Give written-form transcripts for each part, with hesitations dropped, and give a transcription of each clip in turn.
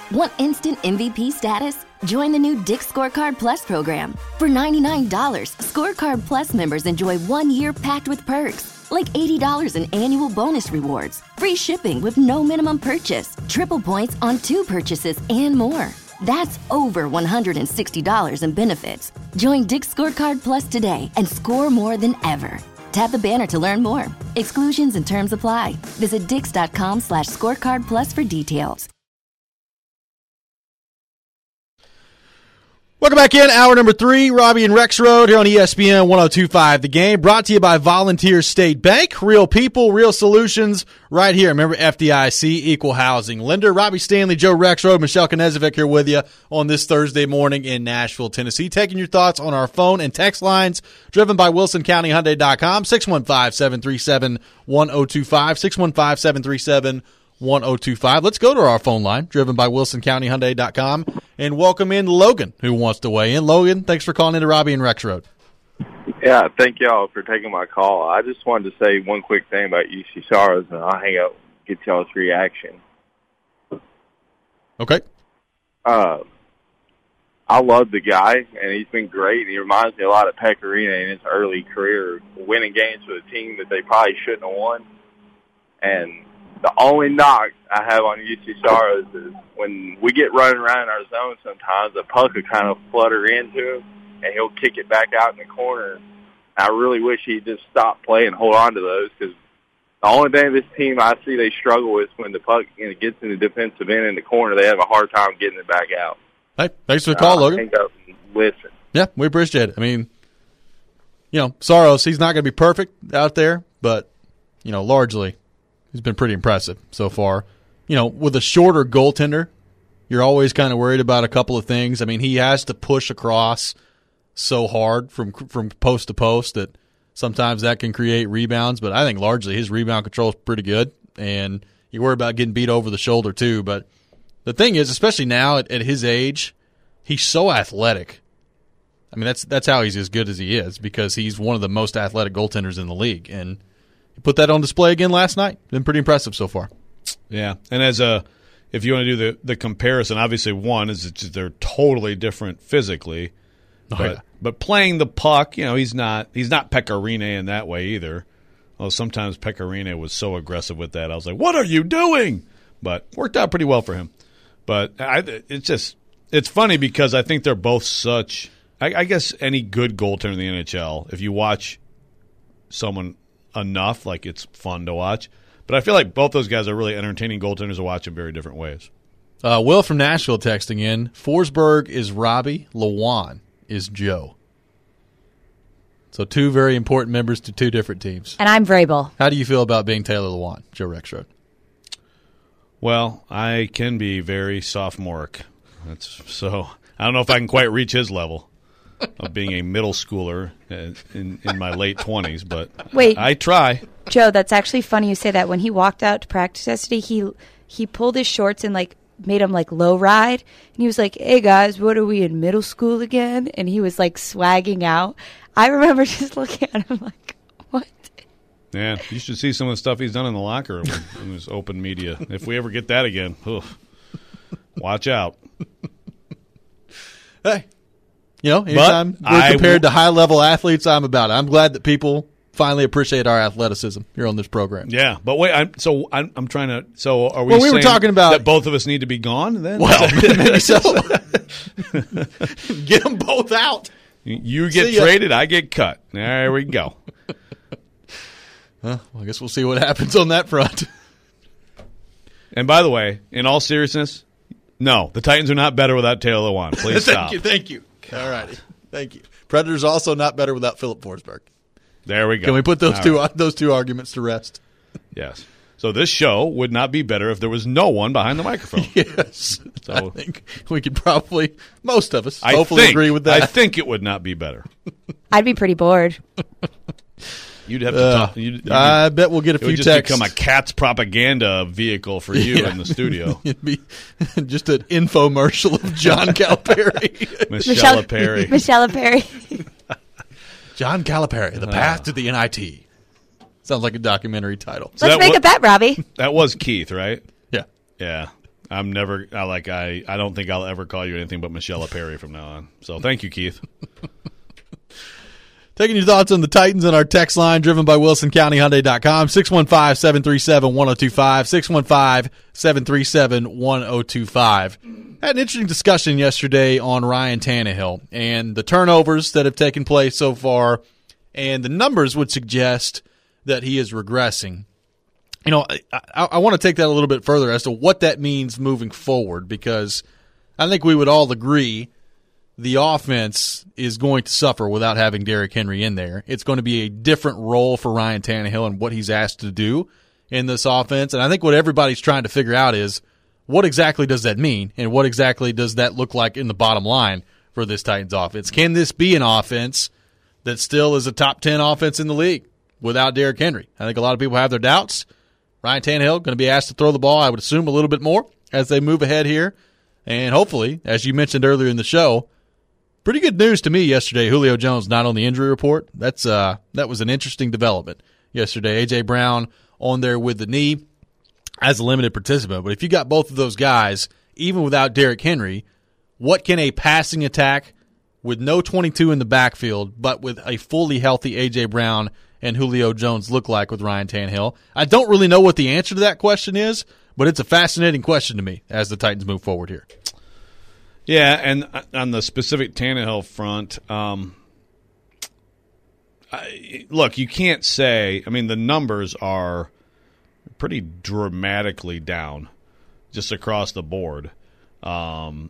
Want instant MVP status? Join the new Dick's Scorecard Plus program. For $99, Scorecard Plus members enjoy 1 year packed with perks, like $80 in annual bonus rewards, free shipping with no minimum purchase, triple points on 2 purchases, and more. That's over $160 in benefits. Join Dick's Scorecard Plus today and score more than ever. Tap the banner to learn more. Exclusions and terms apply. Visit dix.com/scorecard plus for details. Welcome back in, hour number 3, Robbie and Rex Road here on ESPN 102.5 The Game, brought to you by Volunteer State Bank. Real people, real solutions, right here. Remember, FDIC, equal housing lender. Robbie Stanley, Joe Rex Road, Michelle Knezovic here with you on this Thursday morning in Nashville, Tennessee. Taking your thoughts on our phone and text lines, driven by WilsonCountyHyundai.com, 615-737-1025, 615-737-1025. Let's go to our phone line, driven by WilsonCountyHyundai.com, and welcome in Logan, who wants to weigh in. Logan, thanks for calling into Robbie and Rex Road. Yeah, thank y'all for taking my call. I just wanted to say one quick thing about UC Soros, and I'll hang up, get y'all's reaction. Okay. I love the guy, and he's been great. He reminds me a lot of Pecorino in his early career, winning games for a team that they probably shouldn't have won. And the only knock I have on UC Soros is when we get running around in our zone sometimes, the puck will kind of flutter into him, and he'll kick it back out in the corner. I really wish he'd just stop playing and hold on to those, because the only thing this team I see they struggle with when the puck gets in the defensive end in the corner, they have a hard time getting it back out. Hey, thanks for the call, Logan. Hang up and listen. Yeah, we appreciate it. I mean, Soros, he's not going to be perfect out there, but, largely he's been pretty impressive so far. With a shorter goaltender, you're always kind of worried about a couple of things. I mean, he has to push across so hard from post to post that sometimes that can create rebounds, but I think largely his rebound control is pretty good, and you worry about getting beat over the shoulder too. But the thing is, especially now at his age, he's so athletic. I mean, that's how he's as good as he is, because he's one of the most athletic goaltenders in the league, and he put that on display again last night. Been pretty impressive so far. Yeah, and if you want to do the comparison, obviously one is they're totally different physically, but playing the puck, he's not Pecorino in that way either. Well, sometimes Pecorino was so aggressive with that, I was like, "What are you doing?" But worked out pretty well for him. But it's funny because I think they're both such. I guess any good goaltender in the NHL, if you watch someone enough, like, it's fun to watch. But I feel like both those guys are really entertaining goaltenders to watch in very different ways. Will from Nashville texting in, Forsberg is Robbie, Lewan is Joe. So 2 very important members to 2 different teams. And I'm Vrabel. How do you feel about being Taylor Lewan, Joe Rexrode? Well, I can be very sophomoric. So I don't know if I can quite reach his level of being a middle schooler in my late 20s, but wait, I try. Joe, that's actually funny you say that. When he walked out to practice yesterday, he pulled his shorts and made him low ride, and he was like, "Hey guys, what are we in middle school again?" And he was swagging out. I remember just looking at him like, "What?" Yeah, you should see some of the stuff he's done in the locker room in his open media. If we ever get that again, watch out. Hey, anytime we're compared to high-level athletes, I'm about it. I'm glad that people finally appreciate our athleticism here on this program. Yeah, but wait, I'm trying to. So are we? Well, we saying were talking about that both of us need to be gone. Then, well, maybe so. Get them both out. You get traded, I get cut. There we go. Well, I guess we'll see what happens on that front. And by the way, in all seriousness, no, the Titans are not better without Taylor Lewan. Please stop. Thank you. All righty. Thank you. Predators also not better without Philip Forsberg. There we go. Can we put those two arguments to rest? Yes. So this show would not be better if there was no one behind the microphone. Yes. So I think we could probably, most of us, hopefully agree with that. I think it would not be better. I'd be pretty bored. You'd have to talk. I bet we'll get a few texts. It would just become a cat's propaganda vehicle for you in the studio. It'd be just an infomercial of John Calipari. Michelle Perry. Michelle Perry. John Calipari, The Path to the NIT. Sounds like a documentary title. Let's make a bet, Robbie. That was Keith, right? Yeah. Yeah. I'm never I don't think I'll ever call you anything but Michelle Perry from now on. So thank you, Keith. Taking your thoughts on the Titans on our text line, driven by WilsonCountyHyundai.com, 615-737-1025, 615-737-1025. Had an interesting discussion yesterday on Ryan Tannehill and the turnovers that have taken place so far, and the numbers would suggest that he is regressing. You know, I want to take that a little bit further as to what that means moving forward, because I think we would all agree the offense is going to suffer without having Derrick Henry in there. It's going to be a different role for Ryan Tannehill and what he's asked to do in this offense. And I think what everybody's trying to figure out is what exactly does that mean, and what exactly does that look like in the bottom line for this Titans offense? Can this be an offense that still is a top 10 offense in the league without Derrick Henry? I think a lot of people have their doubts. Ryan Tannehill going to be asked to throw the ball, I would assume, a little bit more as they move ahead here. And hopefully, as you mentioned earlier in the show, pretty good news to me yesterday, Julio Jones not on the injury report. That was an interesting development yesterday. A.J. Brown on there with the knee as a limited participant. But if you got both of those guys, even without Derrick Henry, what can a passing attack with no 22 in the backfield, but with a fully healthy A.J. Brown and Julio Jones look like with Ryan Tannehill? I don't really know what the answer to that question is, but it's a fascinating question to me as the Titans move forward here. Yeah, and on the specific Tannehill front, look, you can't say – I mean, the numbers are pretty dramatically down just across the board. Even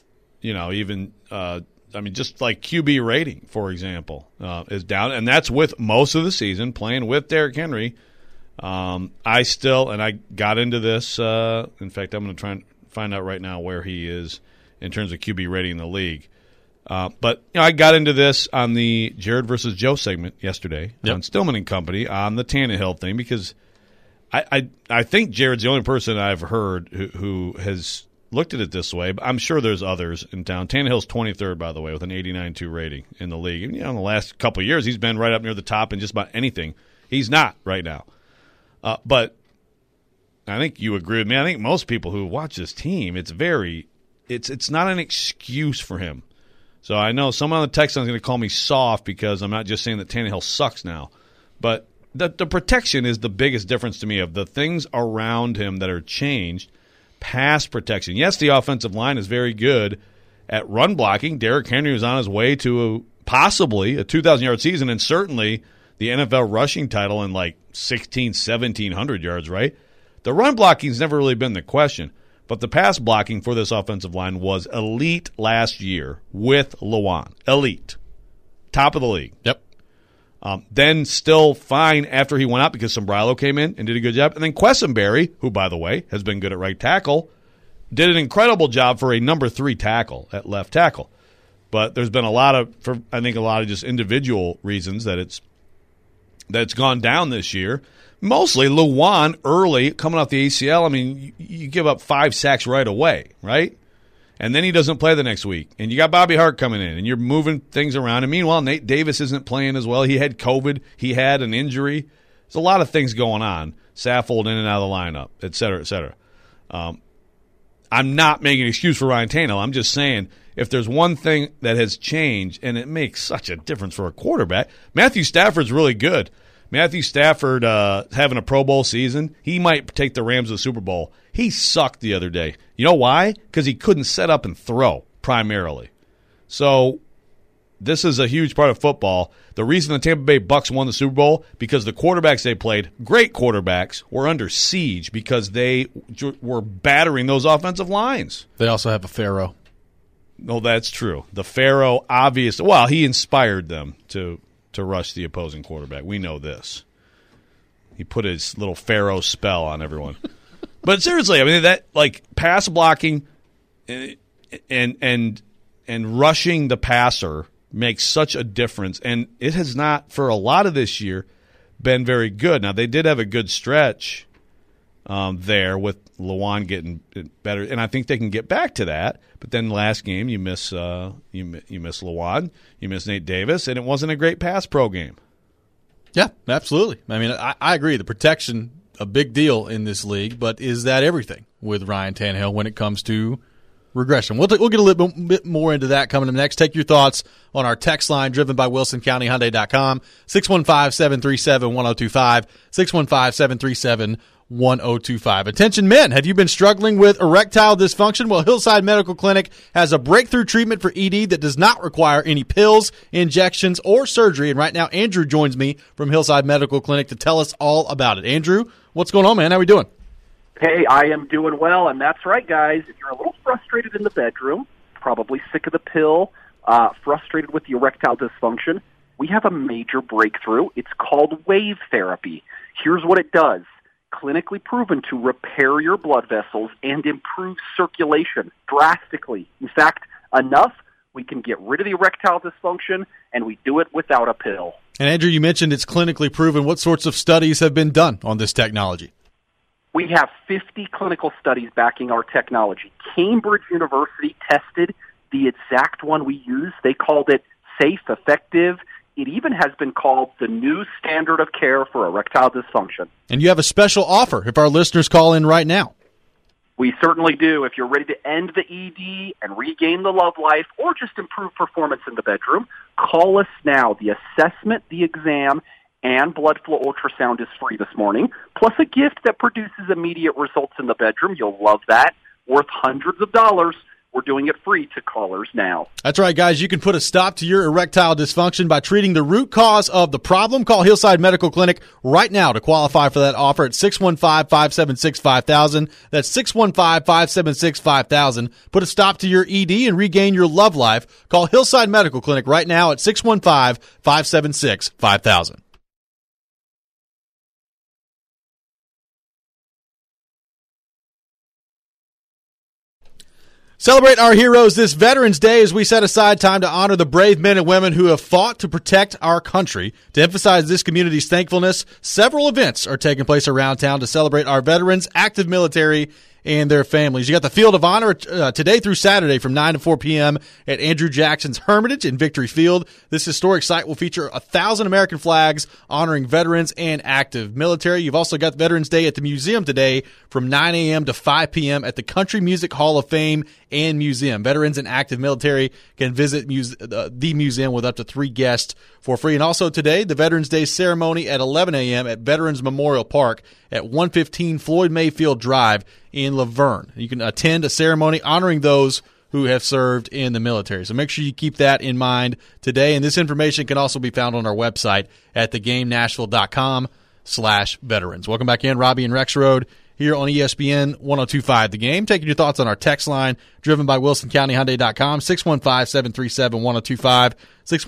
just like QB rating, for example, is down, and that's with most of the season playing with Derrick Henry. I got into this. In fact, I'm going to try and find out right now where he is in terms of QB rating in the league. But I got into this on the Jared versus Joe segment yesterday on Stillman and Company on the Tannehill thing, because I think Jared's the only person I've heard who has looked at it this way. But I'm sure there's others in town. Tannehill's 23rd, by the way, with an 89.2 rating in the league. And, in the last couple of years, he's been right up near the top in just about anything. He's not right now. But I think you agree with me. I think most people who watch this team, it's not an excuse for him. So I know someone on the text line is going to call me soft because I'm not just saying that Tannehill sucks now. But the protection is the biggest difference to me of the things around him that are changed. Pass protection. Yes, the offensive line is very good at run blocking. Derrick Henry was on his way to possibly a 2,000-yard season, and certainly the NFL rushing title in like 1,700 yards, right? The run blocking's never really been the question. But the pass blocking for this offensive line was elite last year with Lewan. Elite. Top of the league. Yep. Then still fine after he went out because Sombrilo came in and did a good job. And then Quessenberry, who, by the way, has been good at right tackle, did an incredible job for a number 3 tackle at left tackle. But there's been a lot of just individual reasons that it's gone down this year. Mostly Lewan early, coming off the ACL. I mean, you give up 5 sacks right away, right? And then he doesn't play the next week. And you got Bobby Hart coming in, and you're moving things around. And meanwhile, Nate Davis isn't playing as well. He had COVID. He had an injury. There's a lot of things going on. Saffold in and out of the lineup, et cetera, et cetera. I'm not making an excuse for Ryan Tannehill. I'm just saying if there's one thing that has changed, and it makes such a difference for a quarterback, Matthew Stafford's really good. Matthew Stafford having a Pro Bowl season, he might take the Rams to the Super Bowl. He sucked the other day. You know why? Because he couldn't set up and throw, primarily. So this is a huge part of football. The reason the Tampa Bay Bucs won the Super Bowl, because the quarterbacks they played, great quarterbacks, were under siege because they were battering those offensive lines. They also have a Pharaoh. No, that's true. The Pharaoh, obviously, well, he inspired them to rush the opposing quarterback. We know this. He put his little Pharaoh spell on everyone. But seriously, I mean, that like pass blocking and rushing the passer makes such a difference, and it has not for a lot of this year been very good. Now they did have a good stretch there with Lewan getting better, and I think they can get back to that. But then last game you miss Lewan, you miss Nate Davis, and it wasn't a great pass pro game. Yeah, absolutely. I mean, I agree. The protection a big deal in this league, but is that everything with Ryan Tannehill when it comes to regression? We'll get a little bit more into that coming up next. Take your thoughts on our text line driven by WilsonCountyHyundai.com, 615-737-1025, 615-737-1025. Attention men, have you been struggling with erectile dysfunction? Well, Hillside Medical Clinic has a breakthrough treatment for ED that does not require any pills, injections, or surgery. And right now, Andrew joins me from Hillside Medical Clinic to tell us all about it. Andrew, what's going on, man? How we doing? Hey, I am doing well, and that's right, guys. If you're a little frustrated in the bedroom, probably sick of the pill, frustrated with the erectile dysfunction, we have a major breakthrough. It's called wave therapy. Here's what it does. Clinically proven to repair your blood vessels and improve circulation drastically. In fact, enough we can get rid of the erectile dysfunction, and we do it without a pill. And Andrew, you mentioned it's clinically proven. What sorts of studies have been done on this technology? We have 50 clinical studies backing our technology. Cambridge University tested the exact one we use. They called it safe, effective. It even has been called the new standard of care for erectile dysfunction. And you have a special offer if our listeners call in right now. We certainly do. If you're ready to end the ED and regain the love life or just improve performance in the bedroom, call us now. The assessment, the exam, and blood flow ultrasound is free this morning, plus a gift that produces immediate results in the bedroom. You'll love that. Worth hundreds of dollars. We're doing it free to callers now. That's right, guys. You can put a stop to your erectile dysfunction by treating the root cause of the problem. Call Hillside Medical Clinic right now to qualify for that offer at 615-576-5000. That's 615-576-5000. Put a stop to your ED and regain your love life. Call Hillside Medical Clinic right now at 615-576-5000. Celebrate our heroes this Veterans Day as we set aside time to honor the brave men and women who have fought to protect our country. To emphasize this community's thankfulness, several events are taking place around town to celebrate our veterans, active military, and their families. You got the Field of Honor today through Saturday from 9 to 4 p.m. at Andrew Jackson's Hermitage in Victory Field. This historic site will feature 1,000 American flags honoring veterans and active military. You've also got Veterans Day at the museum today from 9 a.m. to 5 p.m. at the Country Music Hall of Fame and Museum. Veterans and active military can visit the museum with up to 3 guests for free. And also today, the Veterans Day ceremony at 11 a.m. at Veterans Memorial Park at 115 Floyd Mayfield Drive in Laverne. You can attend a ceremony honoring those who have served in the military. So make sure you keep that in mind today. And this information can also be found on our website at thegamenashville.com/veterans. Welcome back in, Robbie and Rexroad here on ESPN 102.5 The Game. Taking your thoughts on our text line driven by WilsonCountyHyundai.com, 615-737-1025,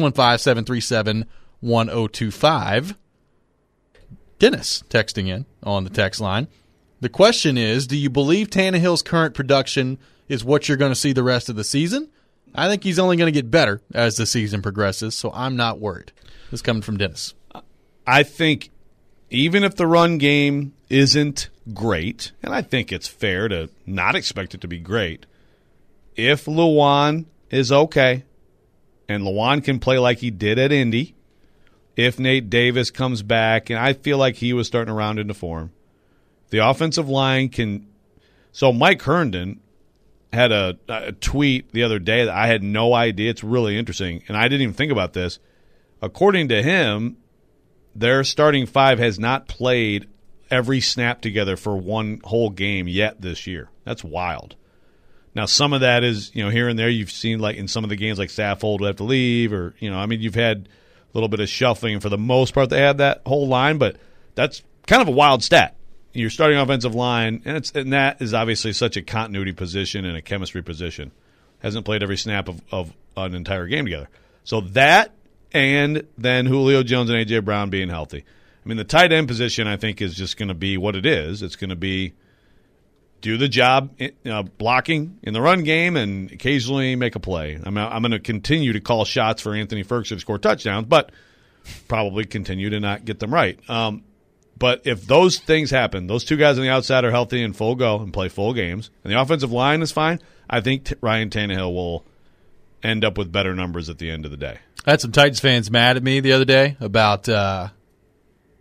615-737-1025. Dennis texting in on the text line. The question is, do you believe Tannehill's current production is what you're going to see the rest of the season? I think he's only going to get better as the season progresses, so I'm not worried. This is coming from Dennis. I think even if the run game isn't great, and I think it's fair to not expect it to be great, if Lewan is okay, and Lewan can play like he did at Indy, if Nate Davis comes back, and I feel like he was starting to round into form, the offensive line can – so Mike Herndon had a tweet the other day that I had no idea. It's really interesting, and I didn't even think about this. According to him, their starting 5 has not played every snap together for one whole game yet this year. That's wild. Now, some of that is, here and there you've seen, like in some of the games, like Saffold would have to leave, or, you've had a little bit of shuffling, and for the most part they had that whole line, but that's kind of a wild stat. Your starting offensive line, and that is obviously such a continuity position and a chemistry position. Hasn't played every snap of an entire game together. So that, and then Julio Jones and A.J. Brown being healthy. I mean, the tight end position, I think, is just going to be what it is. It's going to be do the job blocking in the run game and occasionally make a play. I'm going to continue to call shots for Anthony Ferguson to score touchdowns, but probably continue to not get them right. But if those things happen, those 2 guys on the outside are healthy and full go and play full games, and the offensive line is fine, I think Ryan Tannehill will end up with better numbers at the end of the day. I had some Titans fans mad at me the other day about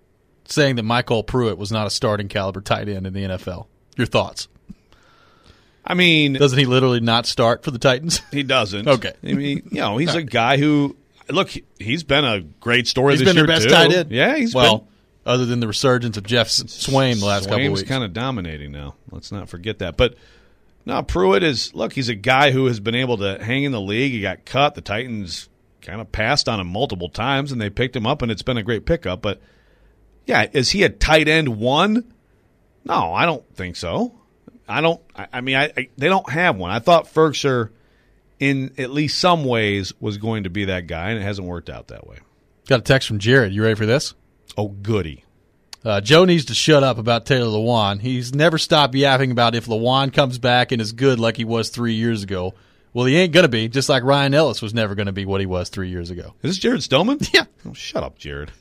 saying that Michael Pruitt was not a starting caliber tight end in the NFL. Your thoughts? I mean, doesn't he literally not start for the Titans? He doesn't. Okay. I mean, he's a guy who, look, he's been a great story this year, too. He's been their best tight end. Yeah, he's been. Other than the resurgence of Jeff Swaim the last couple of weeks. Swaim's kind of dominating now. Let's not forget that. But, no, Pruitt is, look, he's a guy who has been able to hang in the league. He got cut. The Titans kind of passed on him multiple times, and they picked him up, and it's been a great pickup. But, yeah, is he a tight end one? No, I don't think so. They don't have one. I thought Ferkser, in at least some ways, was going to be that guy, and it hasn't worked out that way. Got a text from Jared. You ready for this? Oh, goody. Joe needs to shut up about Taylor Lewan. He's never stopped yapping about if Lewan comes back and is good like he was 3 years ago. Well, he ain't going to be, just like Ryan Ellis was never going to be what he was 3 years ago. Is this Jared Stillman? Yeah. Oh, shut up, Jared.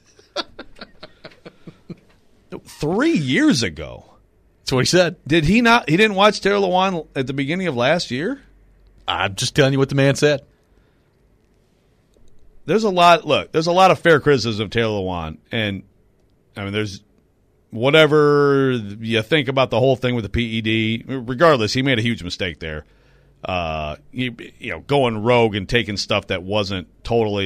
3 years ago. That's what he said. Did he not? He didn't watch Taylor Lewan at the beginning of last year? I'm just telling you what the man said. There's a lot of fair criticism of Taylor Lewan, and I mean, there's whatever you think about the whole thing with the PED. Regardless, he made a huge mistake there. Going rogue and taking stuff that wasn't totally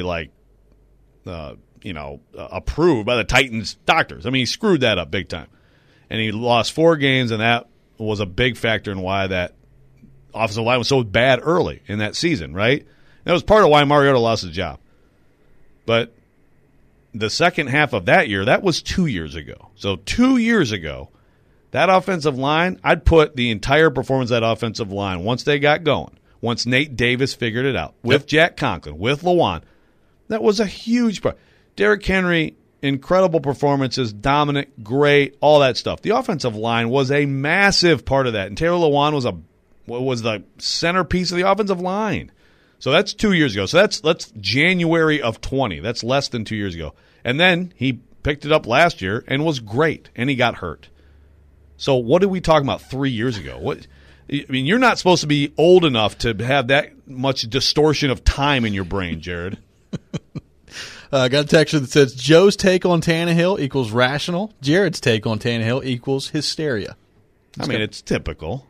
approved by the Titans doctors. I mean, he screwed that up big time, and he lost 4 games, and that was a big factor in why that offensive line was so bad early in that season. Right, that was part of why Mariota lost his job. But the second half of that year, that was 2 years ago. So 2 years ago, that offensive line, I'd put the entire performance of that offensive line, once they got going, once Nate Davis figured it out, with Jack Conklin, with Lewan, that was a huge part. Derrick Henry, incredible performances, dominant, great, all that stuff. The offensive line was a massive part of that, and Taylor Lewan was the centerpiece of the offensive line. So that's 2 years ago. So that's January of 20. That's less than 2 years ago. And then he picked it up last year and was great, and he got hurt. So what are we talking about 3 years ago? You're not supposed to be old enough to have that much distortion of time in your brain, Jared. Got a text that says, Joe's take on Tannehill equals rational. Jared's take on Tannehill equals hysteria. It's typical.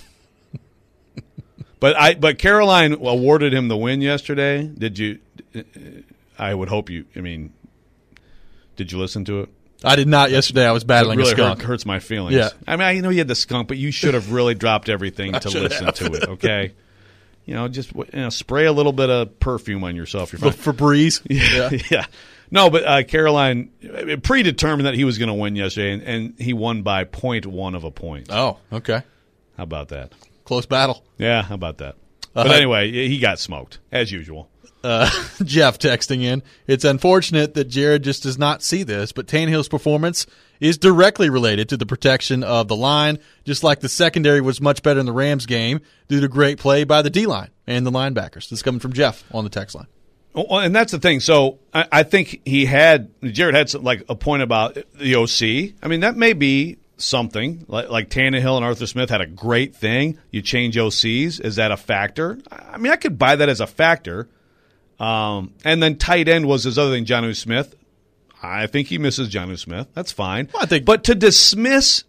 But Caroline awarded him the win yesterday. Did you? I would hope you. Did you listen to it? I did not yesterday. I was battling a skunk. Hurts my feelings. Yeah. I know you had the skunk, but you should have really dropped everything to listen to it. Okay. Just spray a little bit of perfume on yourself. You're fine. Febreze. Yeah. Yeah. No, but Caroline predetermined that he was going to win yesterday, and he won by 0.1 of a point. Oh, okay. How about that? Close battle. Yeah, how about that? But anyway, he got smoked, as usual. Jeff texting in, it's unfortunate that Jared just does not see this, but Tannehill's performance is directly related to the protection of the line, just like the secondary was much better in the Rams game due to great play by the D-line and the linebackers. This is coming from Jeff on the text line. Well, and that's the thing. So I think Jared had a point about the OC. That may be something like Tannehill and Arthur Smith had a great thing. You change OCs. Is that a factor? I could buy that as a factor. And then tight end was his other thing, Jonnu Smith. I think he misses Jonnu Smith. That's fine. Well, but to dismiss,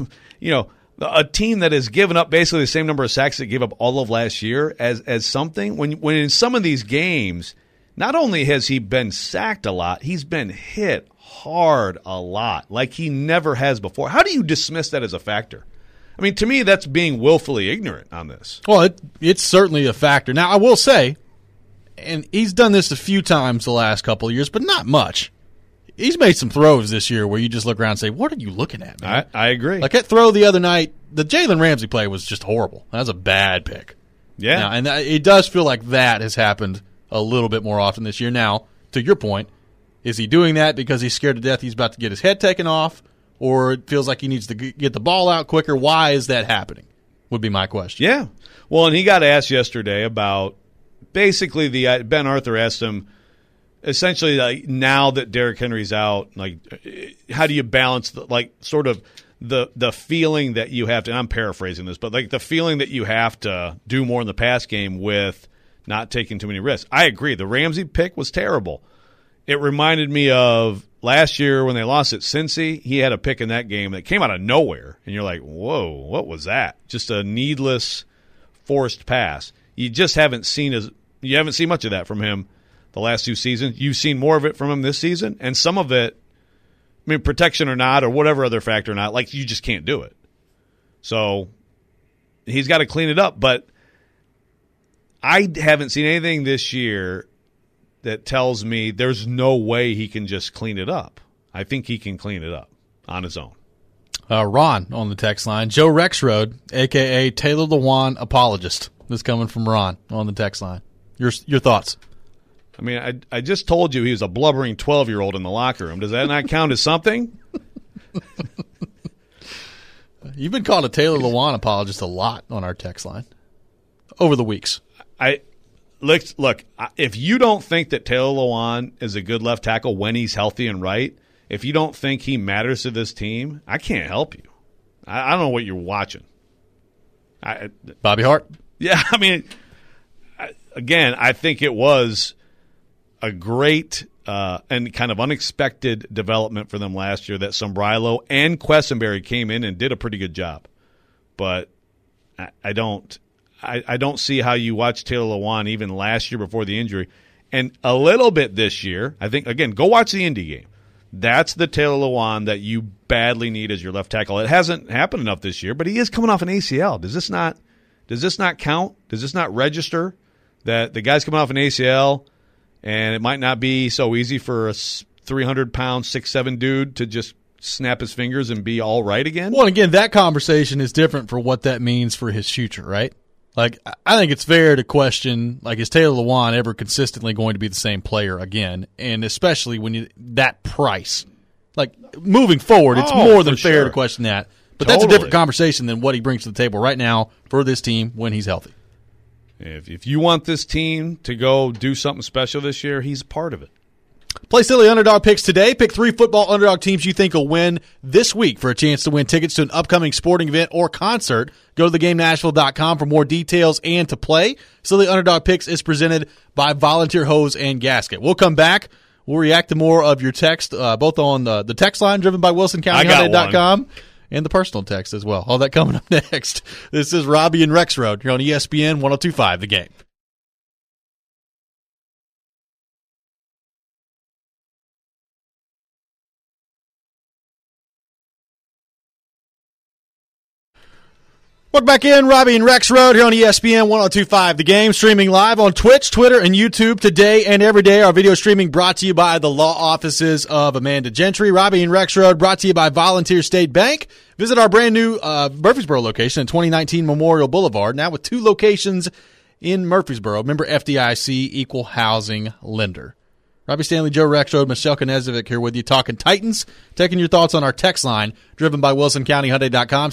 a team that has given up basically the same number of sacks that gave up all of last year as something, when in some of these games, not only has he been sacked a lot, he's been hit hard a lot, like he never has before. How do you dismiss that as a factor? To me, that's being willfully ignorant on this. Well, it's certainly a factor. Now, I will say, and he's done this a few times the last couple of years, but not much. He's made some throws this year where you just look around and say, what are you looking at, man? I agree. Like that throw the other night, the Jalen Ramsey play was just horrible. That was a bad pick. Yeah. Now, and it does feel like that has happened a little bit more often this year. Now, to your point, is he doing that because he's scared to death he's about to get his head taken off, or it feels like he needs to get the ball out quicker? Why is that happening would be my question. Yeah. Well, and he got asked yesterday about basically Ben Arthur asked him, essentially, now that Derrick Henry's out, how do you balance the feeling that you have to, and I'm paraphrasing this, but the feeling that you have to do more in the pass game with not taking too many risks. I agree. The Ramsey pick was terrible. It reminded me of last year when they lost at Cincy, he had a pick in that game that came out of nowhere, and you're like, whoa, what was that? Just a needless, forced pass. You just haven't seen much of that from him the last 2 seasons. You've seen more of it from him this season, and some of it, I mean, protection or not, or whatever other factor or not, like you just can't do it. So he's got to clean it up, but I haven't seen anything this year that tells me there's no way he can just clean it up. I think he can clean it up on his own. Ron on the text line. Joe Rexrode, a.k.a. Taylor Lewan apologist. This coming from Ron on the text line. Your thoughts? I mean, I just told you he was a blubbering 12-year-old in the locker room. Does that not count as something? You've been called a Taylor Lewan apologist a lot on our text line over the weeks. Look, if you don't think that Taylor Lewan is a good left tackle when he's healthy and right, if you don't think he matters to this team, I can't help you. I don't know what you're watching. Bobby Hart? Yeah, I mean, again, I think it was a great and kind of unexpected development for them last year that Sombrilo and Quessenberry came in and did a pretty good job. But I don't see how you watch Taylor Lewan even last year before the injury. And a little bit this year, I think, again, go watch the Indy game. That's the Taylor Lewan that you badly need as your left tackle. It hasn't happened enough this year, but he is coming off an ACL. Does this not count? Does this not register that the guy's coming off an ACL and it might not be so easy for a 300-pound, 6'7" dude to just snap his fingers and be all right again? Well, again, that conversation is different for what that means for his future, right? Like, I think it's fair to question, like, is Taylor Lewan ever consistently going to be the same player again? And especially when that price. Like, moving forward, it's more than fair to question that. But that's a different conversation than what he brings to the table right now for this team when he's healthy. If you want this team to go do something special this year, he's a part of it. Play Silly Underdog Picks today. Pick 3 football underdog teams you think will win this week for a chance to win tickets to an upcoming sporting event or concert. Go to thegamenashville.com for more details and to play. Silly Underdog Picks is presented by Volunteer Hose and Gasket. We'll come back. We'll react to more of your text, both on the text line driven by WilsonCountyHyundai.com and the personal text as well. All that coming up next. This is Robbie and Rexrode. You're on ESPN 102.5 The Game. Welcome back in, Robbie and Rexrode here on ESPN 102.5 The Game, streaming live on Twitch, Twitter, and YouTube today and every day. Our video streaming brought to you by the law offices of Amanda Gentry. Robbie and Rexrode brought to you by Volunteer State Bank. Visit our brand new Murfreesboro location at 2019 Memorial Boulevard, now with 2 locations in Murfreesboro. Member FDIC, equal housing lender. Robbie Stanley, Joe Rexrode, Michelle Knezovic here with you, talking Titans, taking your thoughts on our text line, driven by WilsonCountyHyundai.com,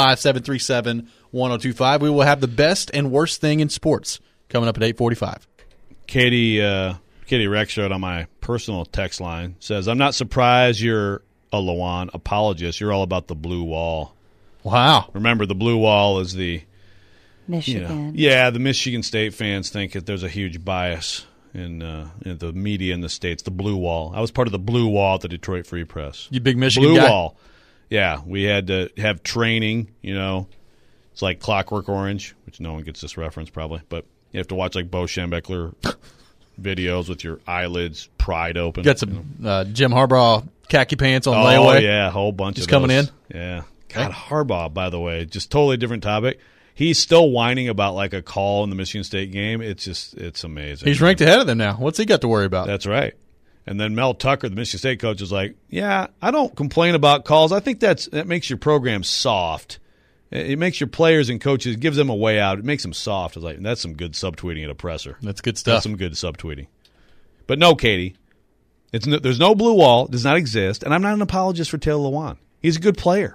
615-737-1025. We will have the best and worst thing in sports coming up at 8:45. Katie Rexrode on my personal text line says, I'm not surprised you're a Lewan apologist. You're all about the blue wall. Wow. Remember, the blue wall is the Michigan. the Michigan State fans think that there's a huge bias in the media in the States, the blue wall. I was part of the blue wall at the Detroit Free Press. You big Michigan blue guy? Wall. Yeah, we had to have training, It's like Clockwork Orange, which no one gets this reference probably, but you have to watch like Bo Schembechler videos with your eyelids pried open. Got some Jim Harbaugh khaki pants on layaway. Oh, yeah, a whole bunch just of those. coming in. Yeah. God, Harbaugh, by the way, just totally different topic. He's still whining about like a call in the Michigan State game. It's amazing. He's ranked ahead of them now. What's he got to worry about? That's right. And then Mel Tucker, the Michigan State coach, is like, yeah, I don't complain about calls. I think that makes your program soft. It makes your players and coaches, gives them a way out. It makes them soft. I was like, that's some good subtweeting at a presser. That's good stuff. That's some good subtweeting. But no, Katie, there's no blue wall. It does not exist. And I'm not an apologist for Taylor Lewan. He's a good player.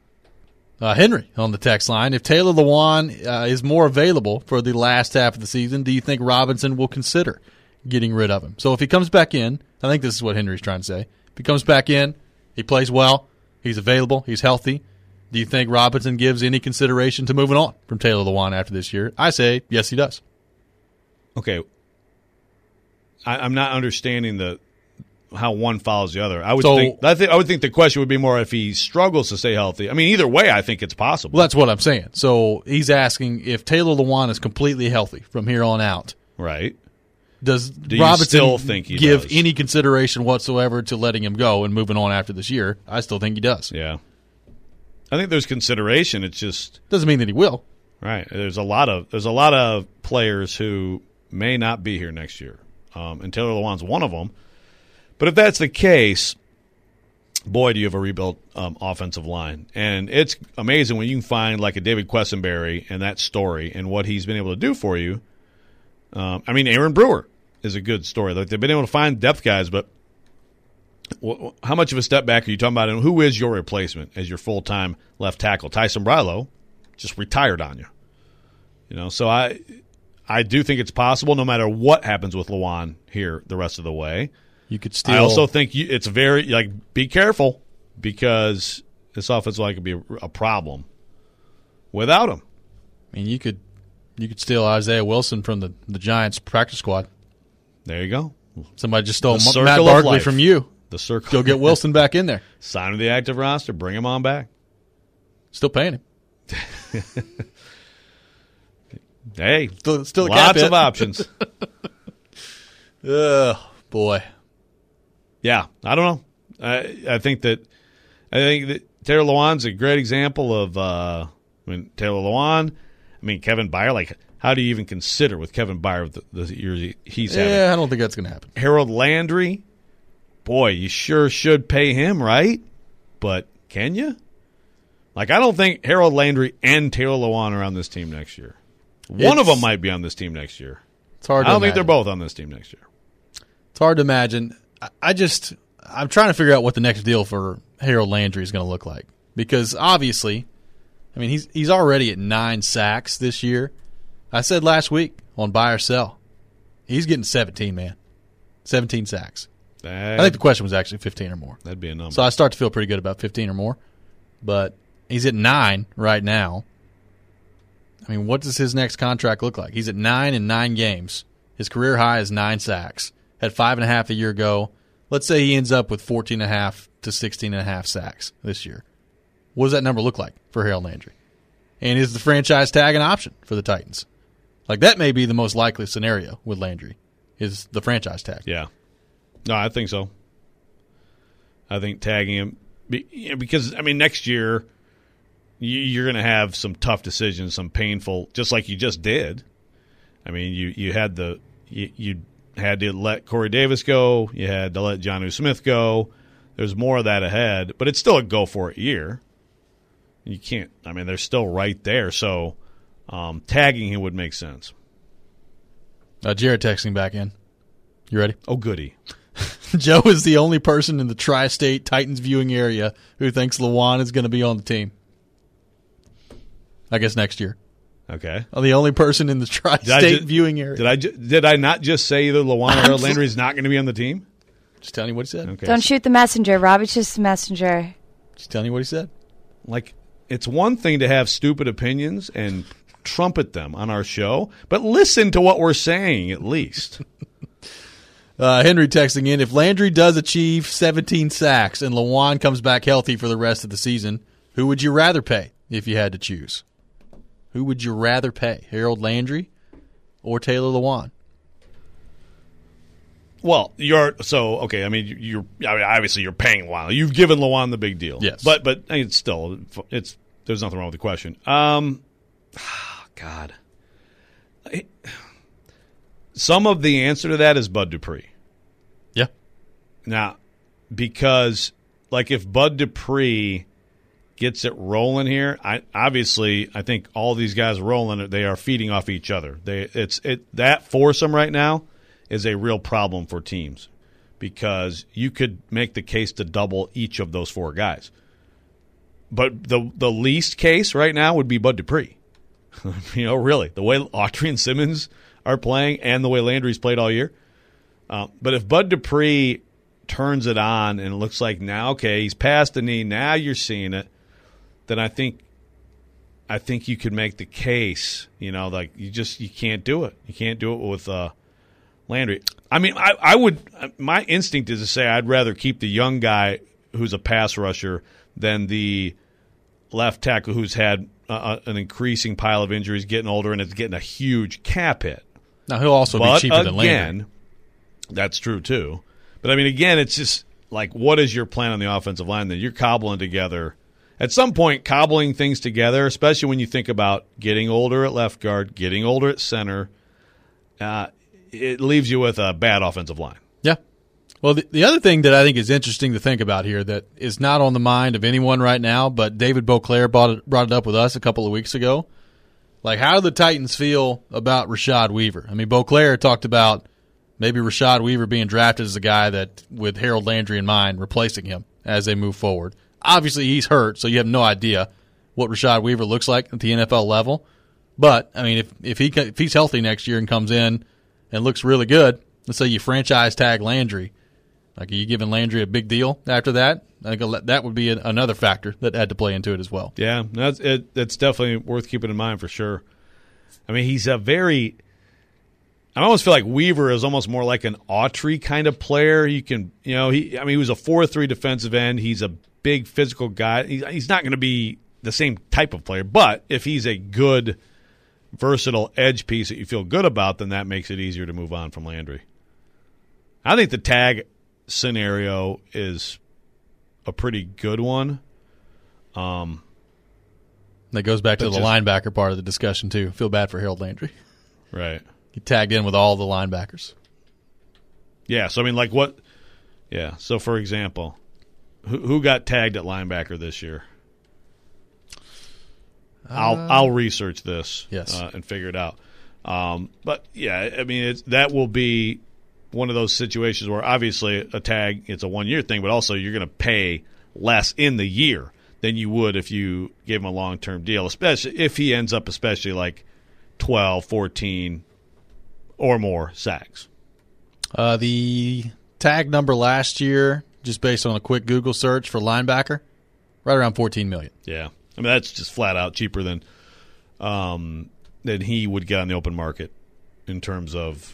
Henry on the text line. If Taylor Lewan is more available for the last half of the season, do you think Robinson will consider getting rid of him? So if he comes back in, I think this is what Henry's trying to say. If he comes back in, he plays well, he's available, he's healthy, do you think Robinson gives any consideration to moving on from Taylor Lewan after this year? I say, yes, he does. Okay. I'm not understanding how one follows the other. I would So- think the question would be more if he struggles to stay healthy. I mean, either way, I think it's possible. Well, that's what I'm saying. So he's asking if Taylor Lewan is completely healthy from here on out. Right. Does you Robinson still think he give does? any consideration whatsoever to letting him go and moving on after this year? I still think he does. Yeah. I think there's consideration. It's just Doesn't mean that he will. right. There's a lot of players who may not be here next year, and Taylor Lewan's one of them. But if that's the case, boy, do you have a rebuilt offensive line. And it's amazing when you can find like a David Quessenberry and that story and what he's been able to do for you. I mean, Aaron Brewer is a good story. Like they've been able to find depth guys, but how much of a step back are you talking about? And who is your replacement as your full-time left tackle? Tyson Brilo just retired on you. You know, so I do think it's possible no matter what happens with Lewan here the rest of the way. You could still. I also think it's very, like, be careful because this offensive line could be a problem without him. I mean, you could steal Isaiah Wilson from the Giants practice squad. There you go. Somebody just stole The circle Matt of Barkley life. from you. The circle. Go get Wilson back in there. Sign him to the active roster. Bring him on back. Still paying him. Hey, Still a cap lots hit. of options. Oh, boy. Yeah, I don't know. I think that Taylor Lewan's a great example of Taylor Lewan. I mean, Kevin Byard. Like, how do you even consider with Kevin Byard the years he's having? Yeah, I don't think that's going to happen. Harold Landry, boy, you sure should pay him, right? But can you? Like, I don't think Harold Landry and Taylor Lewan are on this team next year. One of them might be on this team next year. It's hard to I don't think imagine. they're both on this team next year. It's hard to imagine. I'm trying to figure out what the next deal for Harold Landry is going to look like. Because obviously, I mean, he's already at 9 sacks this year. I said last week on Buy or Sell, he's getting 17, man. 17 sacks. I think the question was actually 15 or more. That'd be a number. So I start to feel pretty good about 15 or more. But he's at 9 right now. I mean, what does his next contract look like? He's at 9 in 9 games. His career high is 9 sacks. Had 5.5 a year ago. Let's say he ends up with 14.5 to 16.5 sacks this year. What does that number look like for Harold Landry? And is the franchise tag an option for the Titans? Like, that may be the most likely scenario with Landry, is the franchise tag. Yeah. No, I think so. I think tagging him because, I mean, next year you're going to have some tough decisions, some painful, just like you just did. I mean, you had to let Corey Davis go. You had to let Jonnu Smith go. There's more of that ahead, but it's still a go-for-it year. You can't – I mean, they're still right there. So tagging him would make sense. Jared texting back in. You ready? Oh, goody. Joe is the only person in the tri-state Titans viewing area who thinks Lewan is going to be on the team. I guess next year. Okay. I'm the only person in the tri-state viewing area. Did I not just say either Lewan or Harold Landry is not going to be on the team? Just telling you what he said. Okay. Don't shoot the messenger. Robert's just the messenger. Just telling you what he said. Like, it's one thing to have stupid opinions and trumpet them on our show, but listen to what we're saying at least. Henry texting in, if Landry does achieve 17 sacks and Lewan comes back healthy for the rest of the season, who would you rather pay if you had to choose? Who would you rather pay, Harold Landry or Taylor Lewan? Well, okay. I mean, obviously you're paying Lewan. You've given Lewan the big deal. Yes, but it's still there's nothing wrong with the question. God, some of the answer to that is Bud Dupree. Yeah. Now, because like if Bud Dupree gets it rolling here, I think all these guys rolling, they are feeding off each other. That foursome right now is a real problem for teams because you could make the case to double each of those 4 guys. But the least case right now would be Bud Dupree. Really, the way Autry and Simmons are playing and the way Landry's played all year. But if Bud Dupree turns it on and it looks like now, okay, he's past the knee, now you're seeing it, then I think you could make the case, like you can't do it. You can't do it with Landry. I mean, I would. My instinct is to say I'd rather keep the young guy who's a pass rusher than the left tackle who's had an increasing pile of injuries, getting older, and is getting a huge cap hit. Now he'll also be cheaper than Landry. That's true too. But I mean, again, it's just like, what is your plan on the offensive line? That you're cobbling together. At some point, cobbling things together, especially when you think about getting older at left guard, getting older at center, it leaves you with a bad offensive line. Yeah. Well, the other thing that I think is interesting to think about here that is not on the mind of anyone right now, but David Beauclair brought it up with us a couple of weeks ago. Like, how do the Titans feel about Rashad Weaver? I mean, Beauclair talked about maybe Rashad Weaver being drafted as a guy that, with Harold Landry in mind, replacing him as they move forward. Obviously, he's hurt, so you have no idea what Rashad Weaver looks like at the NFL level. But, I mean, if he's healthy next year and comes in and looks really good, let's say you franchise tag Landry, like, are you giving Landry a big deal after that? I think that would be another factor that had to play into it as well. Yeah, that's definitely worth keeping in mind for sure. I mean, he's a very – I almost feel like Weaver is almost more like an Autry kind of player. He was a 4-3 defensive end. He's a big physical guy. He's not going to be the same type of player, but if he's a good, versatile edge piece that you feel good about, then that makes it easier to move on from Landry. I think the tag scenario is a pretty good one. That goes back to the linebacker part of the discussion, too. Feel bad for Harold Landry. Right. He tagged in with all the linebackers. Yeah, so I mean, like what – yeah, so for example, who got tagged at linebacker this year? I'll research this and figure it out. But, yeah, I mean, that will be one of those situations where obviously a tag, it's a one-year thing, but also you're going to pay less in the year than you would if you gave him a long-term deal, especially if he ends up especially like 12, 14 or more sacks. The tag number last year, just based on a quick Google search for linebacker, right around $14 million. Yeah. I mean, that's just flat out cheaper than he would get on the open market in terms of.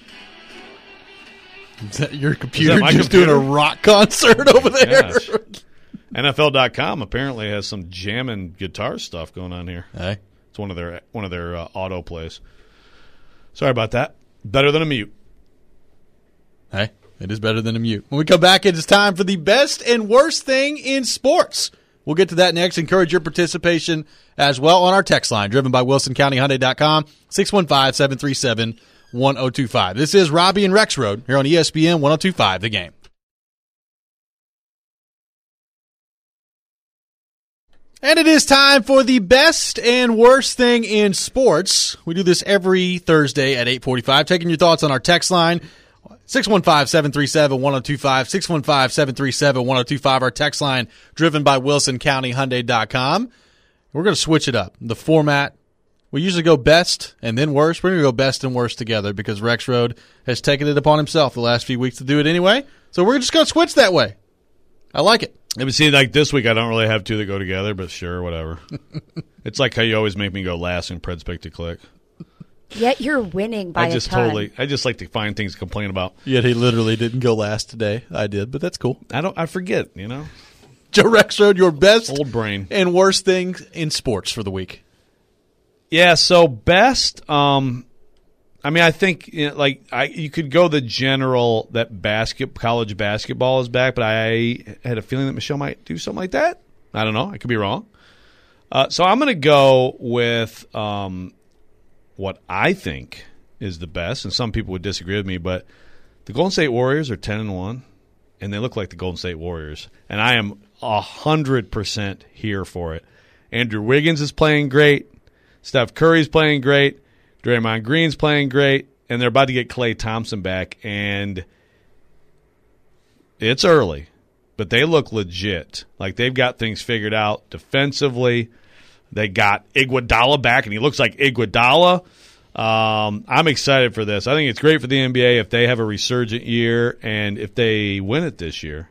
Is that your computer just doing a rock concert over there? Gosh. NFL.com apparently has some jamming guitar stuff going on here. Hey. It's one of their auto plays. Sorry about that. Better than a mute. Hey, it is better than a mute. When we come back, it is time for the best and worst thing in sports. We'll get to that next. Encourage your participation as well on our text line, driven by WilsonCountyHyundai.com, 615-737-1025. This is Robbie and Rex Road here on ESPN 1025, The Game. And it is time for the best and worst thing in sports. We do this every Thursday at 8:45. Taking your thoughts on our text line, 615-737-1025, 615-737-1025. Our text line, driven by WilsonCountyHyundai.com. We're going to switch it up. The format, we usually go best and then worst. We're going to go best and worst together because Rex Road has taken it upon himself the last few weeks to do it anyway. So we're just going to switch that way. I like it. It would seem like this week I don't really have two that go together, but sure, whatever. It's like how you always make me go last in Pred Pick to Click. Yet you're winning by a ton. I just like to find things to complain about. Yet he literally didn't go last today. I did, but that's cool. I forget, you know. Joe Rexrode, your best old brain and worst thing in sports for the week. Yeah, so best. I mean, I think you could go the general that college basketball is back, but I had a feeling that Michelle might do something like that. I don't know. I could be wrong. So I'm going to go with what I think is the best, and some people would disagree with me, but the Golden State Warriors are 10-1, and they look like the Golden State Warriors, and I am 100% here for it. Andrew Wiggins is playing great. Steph Curry's playing great. Draymond Green's playing great, and they're about to get Klay Thompson back, and it's early, but they look legit. Like they've got things figured out defensively. They got Iguodala back, and he looks like Iguodala. I'm excited for this. I think it's great for the NBA if they have a resurgent year and if they win it this year.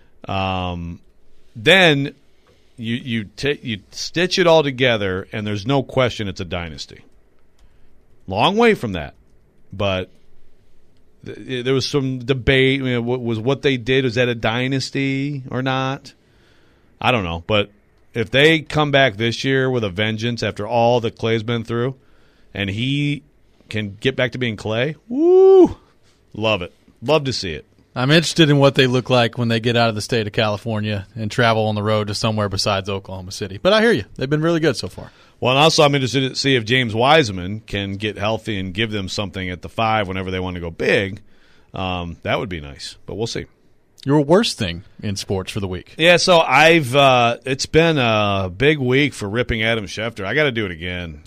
Then you stitch it all together, and there's no question it's a dynasty. Long way from that, but there was some debate. What they did, was that a dynasty or not? I don't know. But if they come back this year with a vengeance after all that Clay's been through, and he can get back to being Clay, woo, love it. Love to see it. I'm interested in what they look like when they get out of the state of California and travel on the road to somewhere besides Oklahoma City. But I hear you. They've been really good so far. Well, and also I'm interested to see if James Wiseman can get healthy and give them something at the 5 whenever they want to go big. That would be nice, but we'll see. Your worst thing in sports for the week? Yeah, so it's been a big week for ripping Adam Schefter. I got to do it again.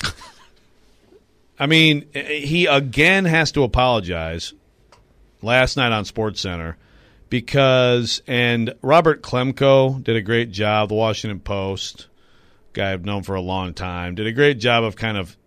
I mean, he again has to apologize last night on SportsCenter and Robert Klemko did a great job, the Washington Post, guy I've known for a long time, did a great job of kind of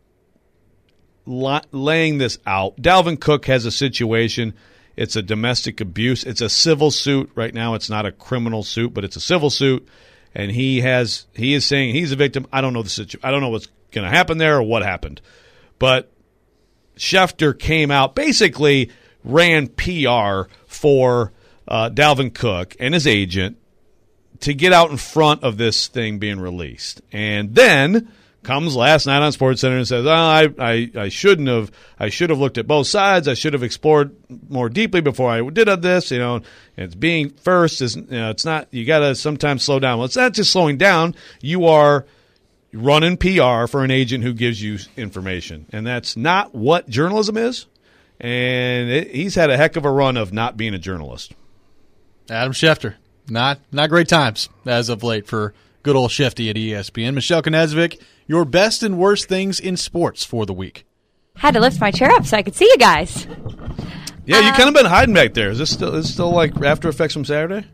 laying this out. Dalvin Cook has a situation. It's a domestic abuse. It's a civil suit. Right now it's not a criminal suit, but it's a civil suit. And he is saying he's a victim. I don't know the situation. I don't know what's going to happen there or what happened. But Schefter came out, basically ran PR for Dalvin Cook and his agent to get out in front of this thing being released. And then comes last night on SportsCenter and says, I shouldn't have. I should have looked at both sides. I should have explored more deeply before I did this. And it's being first is, it's not, you got to sometimes slow down. Well, it's not just slowing down. You are running PR for an agent who gives you information. And that's not what journalism is. And he's had a heck of a run of not being a journalist. Adam Schefter. Not great times as of late for good old Shefty at ESPN. Michelle Knezvik, your best and worst things in sports for the week. Had to lift my chair up so I could see you guys. Yeah, you kind of been hiding back there. Is this still like After Effects from Saturday?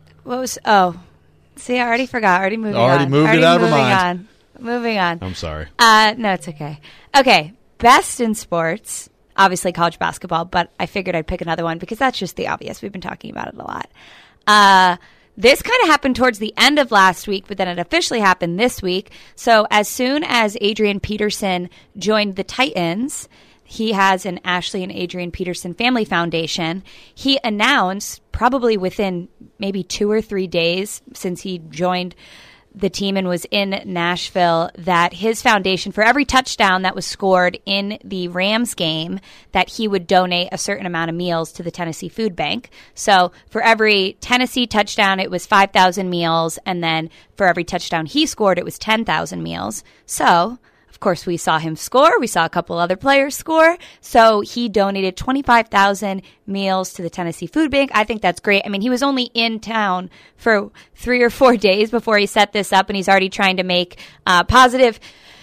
See, I already forgot. Already moved it out of her mind. Moving on. I'm sorry. No, it's okay. Okay, best in sports. Obviously college basketball, but I figured I'd pick another one because that's just the obvious. We've been talking about it a lot. This kind of happened towards the end of last week, but then it officially happened this week. So as soon as Adrian Peterson joined the Titans, he has an Ashley and Adrian Peterson Family Foundation. He announced, probably within maybe 2 or 3 days since he joined the team and was in Nashville, that his foundation, for every touchdown that was scored in the Rams game, that he would donate a certain amount of meals to the Tennessee Food Bank. So for every Tennessee touchdown, it was 5,000 meals. And then for every touchdown he scored, it was 10,000 meals. So, of course, we saw him score. We saw a couple other players score. So he donated 25,000 meals to the Tennessee Food Bank. I think that's great. I mean, he was only in town for 3 or 4 days before he set this up, and he's already trying to make a positive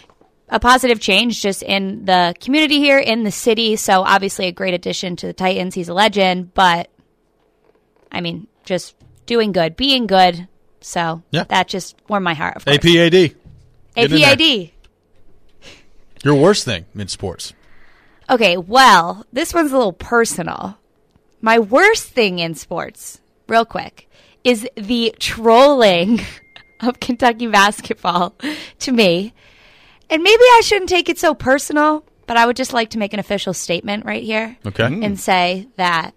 change just in the community here in the city. So obviously a great addition to the Titans. He's a legend, but I mean, just doing good, being good. So that just warmed my heart, of course. APAD. APAD. Your worst thing in sports. Okay, well, this one's a little personal. My worst thing in sports, real quick, is the trolling of Kentucky basketball to me. And maybe I shouldn't take it so personal, but I would just like to make an official statement right here. Okay. And say that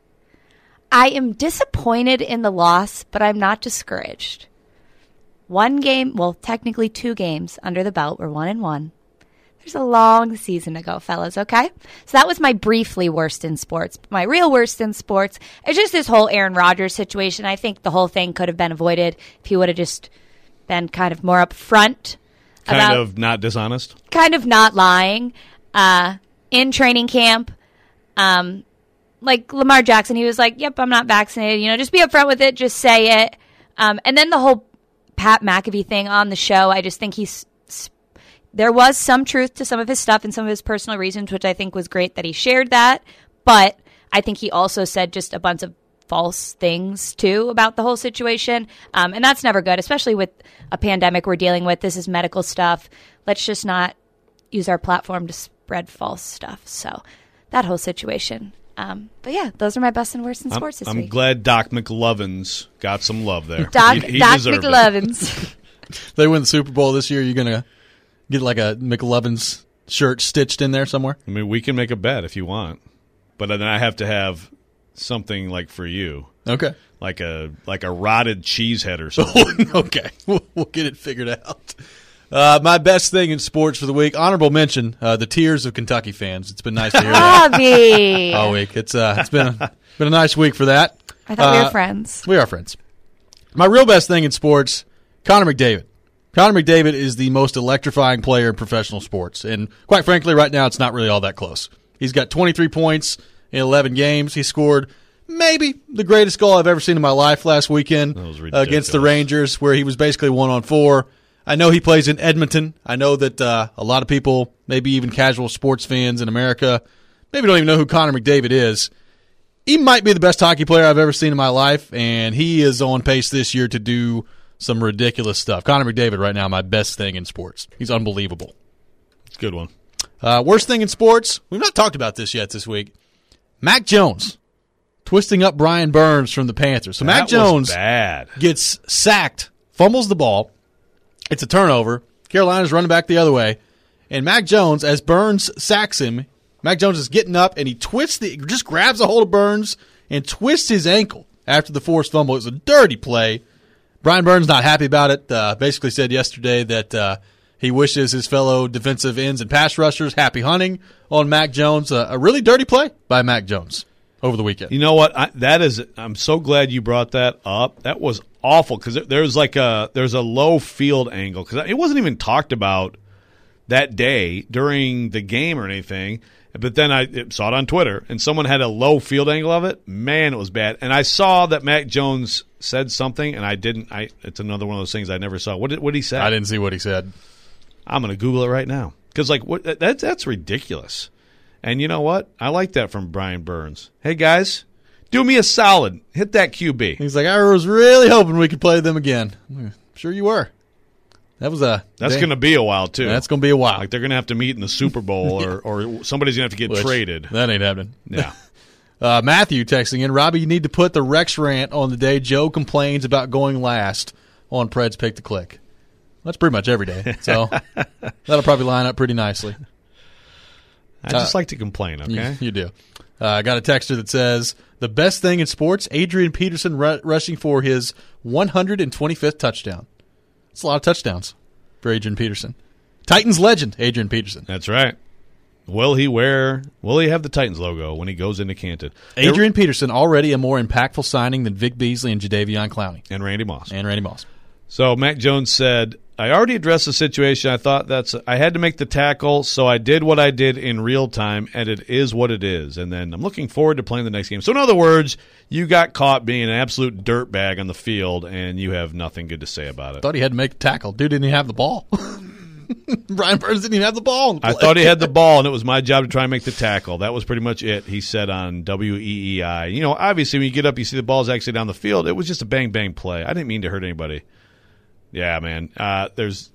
I am disappointed in the loss, but I'm not discouraged. 1 game, well, technically 2 games under the belt. We're 1-1. There's a long season to go, fellas, okay? So that was my briefly worst in sports. My real worst in sports is just this whole Aaron Rodgers situation. I think the whole thing could have been avoided if he would have just been kind of more upfront. Kind of not dishonest? Kind of not lying. In training camp, like Lamar Jackson, he was like, yep, I'm not vaccinated. Just be upfront with it. Just say it. And then the whole Pat McAfee thing on the show, I just think there was some truth to some of his stuff and some of his personal reasons, which I think was great that he shared that. But I think he also said just a bunch of false things, too, about the whole situation. And that's never good, especially with a pandemic we're dealing with. This is medical stuff. Let's just not use our platform to spread false stuff. So that whole situation. But yeah, those are my best and worst in sports this week. I'm glad Doc McLovins got some love there. Doc deserved McLovins. They win the Super Bowl this year. You're going to get like a McLovins shirt stitched in there somewhere? I mean, we can make a bet if you want. but then I have to have something like for you. Okay. Like a rotted cheese head or something. Okay. We'll get it figured out. My best thing in sports for the week, honorable mention, the tears of Kentucky fans. It's been nice to hear that Robbie! all week. It's been a nice week for that. I thought we were friends. We are friends. My real best thing in sports, Connor McDavid. Connor McDavid is the most electrifying player in professional sports. And quite frankly, right now, it's not really all that close. He's got 23 points in 11 games. He scored maybe the greatest goal I've ever seen in my life last weekend against the Rangers, where he was basically 1-on-4. I know he plays in Edmonton. I know that a lot of people, maybe even casual sports fans in America, maybe don't even know who Connor McDavid is. He might be the best hockey player I've ever seen in my life, and he is on pace this year to do some ridiculous stuff. Connor McDavid right now, my best thing in sports. He's unbelievable. It's a good one. Worst thing in sports, we've not talked about this yet this week. Mac Jones twisting up Brian Burns from the Panthers. So Mac Jones gets sacked, fumbles the ball. It's a turnover. Carolina's running back the other way. And Mac Jones, as Burns sacks him, Mac Jones is getting up, and he just grabs a hold of Burns and twists his ankle after the forced fumble. It was a dirty play. Brian Burns not happy about it. Basically said yesterday that he wishes his fellow defensive ends and pass rushers happy hunting on Mac Jones. A really dirty play by Mac Jones over the weekend. You know what? I'm so glad you brought that up. That was awful because there's a low field angle because it wasn't even talked about that day during the game or anything. But then I saw it on Twitter, and someone had a low field angle of it. Man, it was bad. And I saw that Mac Jones said something, and I didn't. It's another one of those things I never saw. What did he say? I didn't see what he said. I'm going to Google it right now because that's ridiculous. And you know what? I like that from Brian Burns. Hey, guys, do me a solid. Hit that QB. He's like, I was really hoping we could play them again. Sure you were. That's going to be a while, too. That's going to be a while. Like they're going to have to meet in the Super Bowl or somebody's going to have to get traded. That ain't happening. Yeah. Matthew texting in, Robbie, you need to put the Rex rant on the day Joe complains about going last on Pred's Pick to Click. That's pretty much every day. So that'll probably line up pretty nicely. I just like to complain, okay? You do. I got a texter that says, the best thing in sports, Adrian Peterson rushing for his 125th touchdown. That's a lot of touchdowns for Adrian Peterson. Titans legend, Adrian Peterson. That's right. Will he have the Titans logo when he goes into Canton? Adrian Peterson, already a more impactful signing than Vic Beasley and Jadeveon Clowney. And Randy Moss. So Mac Jones said, I already addressed the situation. I thought I had to make the tackle, so I did what I did in real time, and it is what it is. And then I'm looking forward to playing the next game. So in other words, you got caught being an absolute dirtbag on the field, and you have nothing good to say about it. I thought he had to make the tackle. Dude didn't even have the ball. Brian Burns didn't even have the ball. I thought he had the ball, and it was my job to try and make the tackle. That was pretty much it, he said on WEEI. You know, obviously when you get up, you see the ball's actually down the field. It was just a bang-bang play. I didn't mean to hurt anybody. Yeah, man. That's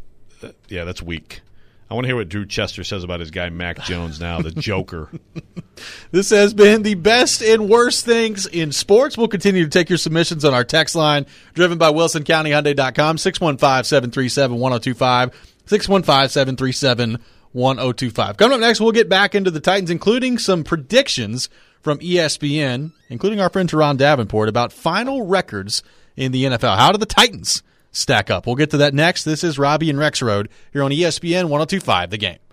weak. I want to hear what Drew Chester says about his guy Mac Jones now, the Joker. This has been the best and worst things in sports. We'll continue to take your submissions on our text line, driven by WilsonCountyHyundai.com, 615-737-1025, 615-737-1025. Coming up next, we'll get back into the Titans, including some predictions from ESPN, including our friend Teron Davenport, about final records in the NFL. How do the Titans stack up? We'll get to that next. This is Robbie and Rex Road here on ESPN 102.5 The Game.